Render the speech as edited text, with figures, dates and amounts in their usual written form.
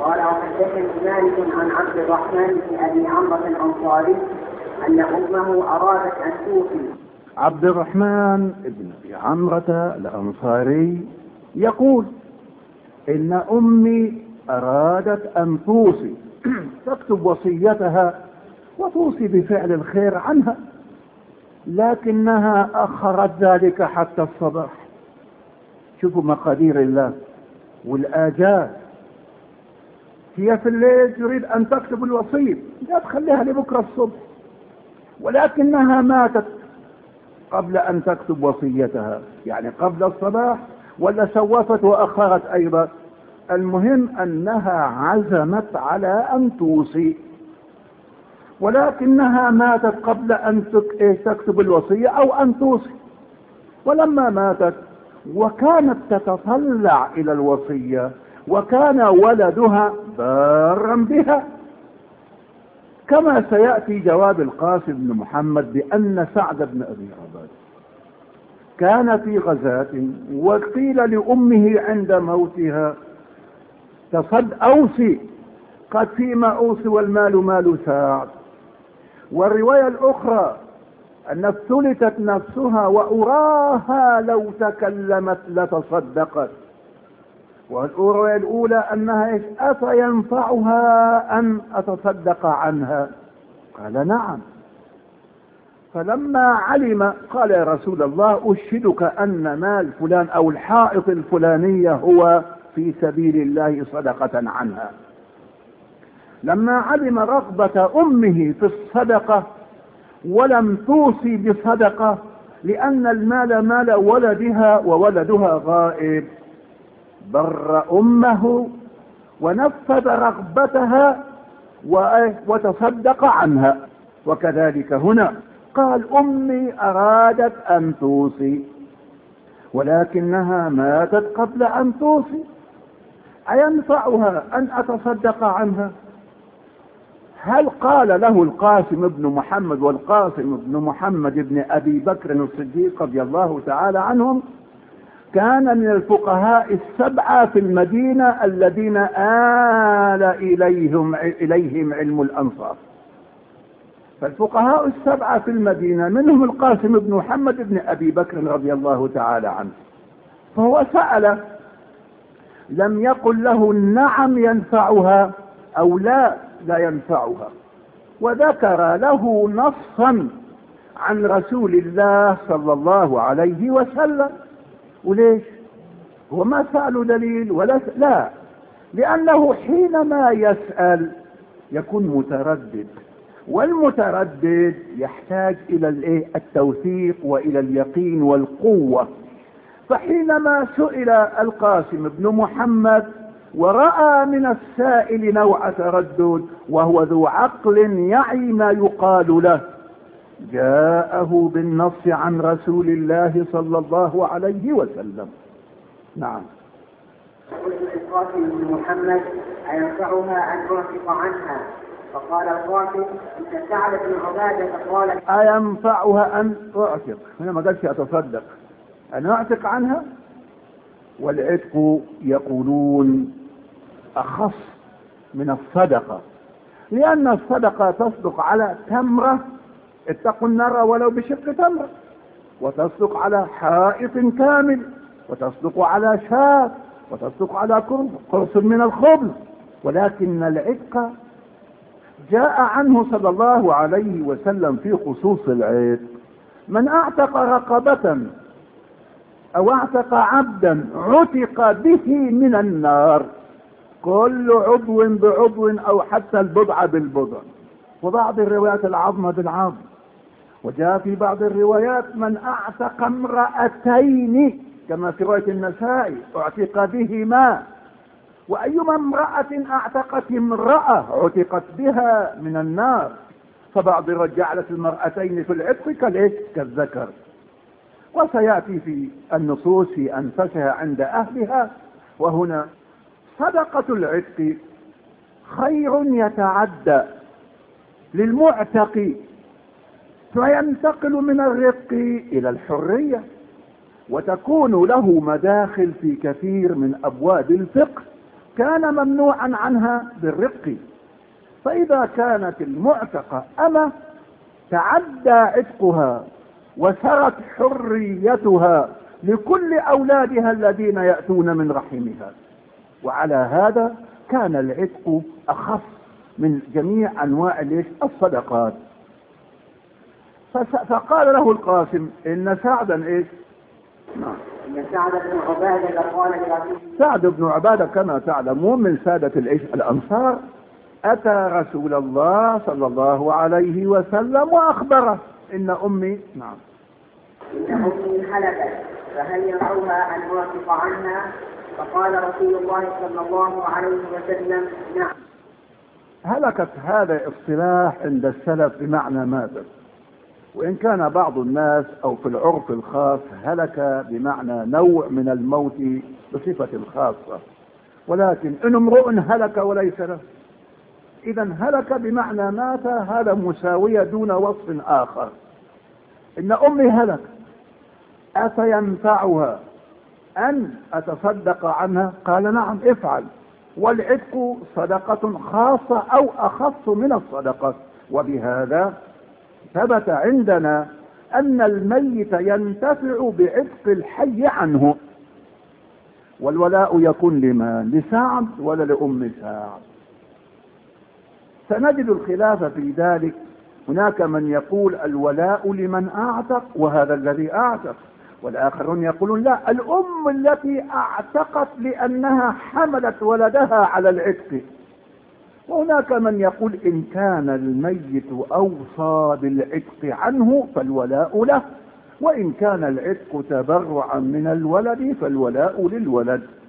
قال وحدثني مالك عن عبد الرحمن بن ابي عمرو الانصاري ان امه ارادت ان توفي. عبد الرحمن بن ابي عمرة الانصاري يقول ان امي ارادت ان توصي تكتب وصيتها وتوصي بفعل الخير عنها، لكنها اخرت ذلك حتى الصباح. شوفوا مقادير الله والاجال. هي في الليل تريد ان تكتب الوصية، لا تخليها لبكرة الصبح، ولكنها ماتت قبل ان تكتب وصيتها، يعني قبل الصباح، ولا سوفت واخرت ايضا. المهم انها عزمت على ان توصي، ولكنها ماتت قبل ان تكتب الوصية او ان توصي. ولما ماتت وكانت تتطلع الى الوصية وكان ولدها بارا بها، كما سيأتي جواب القاسم بن محمد بأن سعد بن أبي عبادة كان في غزاة وقيل لأمه عند موتها أوصي، قد فيما أوصي والمال مال سعد. والرواية الأخرى أن افتلتت نفسها وأراها لو تكلمت لتصدقت. والرواية الأولى أنها أفينفعها أن أتصدق عنها؟ قال نعم. فلما علم قال يا رسول الله أشهدك أن مال فلان أو الحائط الفلانية هو في سبيل الله صدقة عنها. لما علم رغبة أمه في الصدقة ولم توصي بصدقة لأن المال مال ولدها وولدها غائب، بر أمه ونفذ رغبتها وتصدق عنها. وكذلك هنا قال أمي أرادت أن توصي ولكنها ماتت قبل أن توصي، أينفعها أن أتصدق عنها؟ هل قال له القاسم بن محمد، والقاسم بن محمد بن أبي بكر الصديق رضي الله تعالى عنهم كان من الفقهاء السبعة في المدينة الذين آل إليهم علم الأنصار. فالفقهاء السبعة في المدينة منهم القاسم بن محمد بن أبي بكر رضي الله تعالى عنه. فهو سأل، لم يقل له نعم ينفعها أو لا ينفعها، وذكر له نصا عن رسول الله صلى الله عليه وسلم. وليش؟ هو ما سأله دليل ولا لا، لأنه حينما يسأل يكون متردد، والمتردد يحتاج إلى التوثيق وإلى اليقين والقوة. فحينما سئل القاسم بن محمد ورأى من السائل نوع تردد وهو ذو عقل يعي ما يقال له، جاءه بالنص عن رسول الله صلى الله عليه وسلم. نعم. قلت للقاسم بن محمد أينفعها أن أعتق عنها؟ فقال القاسم إن سعد بن عبادة قال أينفعها أن أعتق، هنا ما قالش أتصدق، أن أعتق عنها. والعتق يقولون أخص من الصدقة، لأن الصدقة تصدق على تمرة، اتقوا النار ولو بشق تمرة، وتصدق على حائط كامل، وتصدق على شاة، وتصدق على قرص من الخبز. ولكن العتق جاء عنه صلى الله عليه وسلم في خصوص العتق: من اعتق رقبة او اعتق عبدا عتق به من النار، كل عضو بعضو او حتى البضع بالبضع، وبعض الروايات العظم بالعظم. وجاء في بعض الروايات من اعتق امرأتين كما في رواية النسائي اعتق بهما. وايما امرأة اعتقت امرأة عتقت بها من النار. فبعض جعلت المرأتين في العتق كالذكر. وسيأتي في النصوص في أنفسها عند أهلها. وهنا صدقة العتق خير يتعدى للمعتق فينتقل من الرق إلى الحرية، وتكون له مداخل في كثير من أبواب الفقه كان ممنوعا عنها بالرق. فإذا كانت المعتقة أما تعدى عتقها وسرت حريتها لكل أولادها الذين يأتون من رحمها، وعلى هذا كان العتق أخف من جميع أنواع الصدقات. فقال له القاسم إن سعدا إيش؟ إن سعد بن عبادة قال لرسول سعد بن عبادة كما تعلمون من سادة الأنصار، أتى رسول الله صلى الله عليه وسلم وأخبره إن أمي إن أمي هلكت فهل ينفعها أن أعتق عنها؟ فقال رسول الله صلى الله عليه وسلم نعم. هلكت هذا اصطلاح عند السلف بمعنى ماتت، وإن كان بعض الناس أو في العرف الخاص هلك بمعنى نوع من الموت بصفة خاصة، ولكن إن امرؤ هلك وليس له، إذا هلك بمعنى مات هذا مساوية دون وصف آخر. إن أمي هلك أفينفعها أن أتصدق عنها؟ قال نعم افعل، والعتق صدقة خاصة أو أخص من الصدقة. وبهذا ثبت عندنا أن الميت ينتفع بعتق الحي عنه. والولاء يكون لمن؟ لسعد ولا لأم سعد؟ سنجد الخلاف في ذلك. هناك من يقول الولاء لمن أعتق وهذا الذي أعتق، والآخرون يقولون لا، الأم التي أعتقت لأنها حملت ولدها على العتق. وهناك من يقول إن كان الميت أوصى بالعتق عنه فالولاء له، وإن كان العتق تبرعا من الولد فالولاء للولد.